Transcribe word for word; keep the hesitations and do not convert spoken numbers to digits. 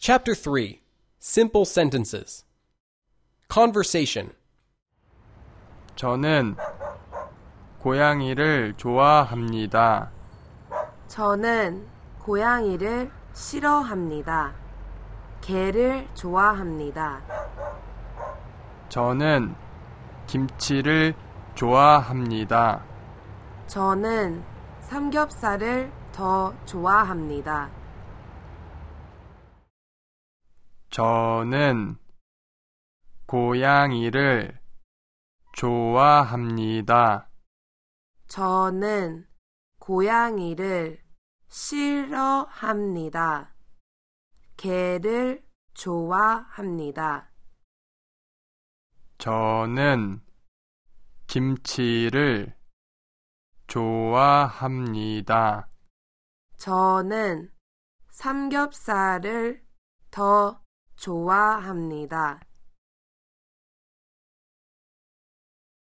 Chapter three. Simple Sentences. Conversation. 저는 고양이를 좋아합니다. 저는 고양이를 싫어합니다. 개를 좋아합니다. 저는 김치를 좋아합니다. 저는 삼겹살을 더 좋아합니다. 저는 고양이를 좋아합니다. 저는 고양이를 싫어합니다. 개를 좋아합니다. 저는 김치를 좋아합니다. 저는 삼겹살을 더 좋아합니다.